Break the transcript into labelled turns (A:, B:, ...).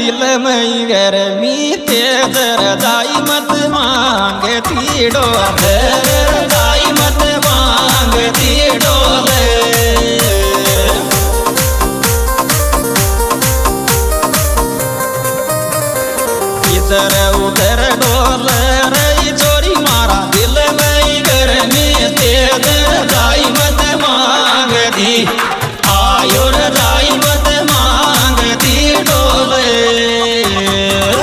A: दिल में गर्मी तेज दाई मत मांगती डोले दाई मत मांगती डोले इधर उधर डोले रे चोरी मारा दिल में गर्मी तेज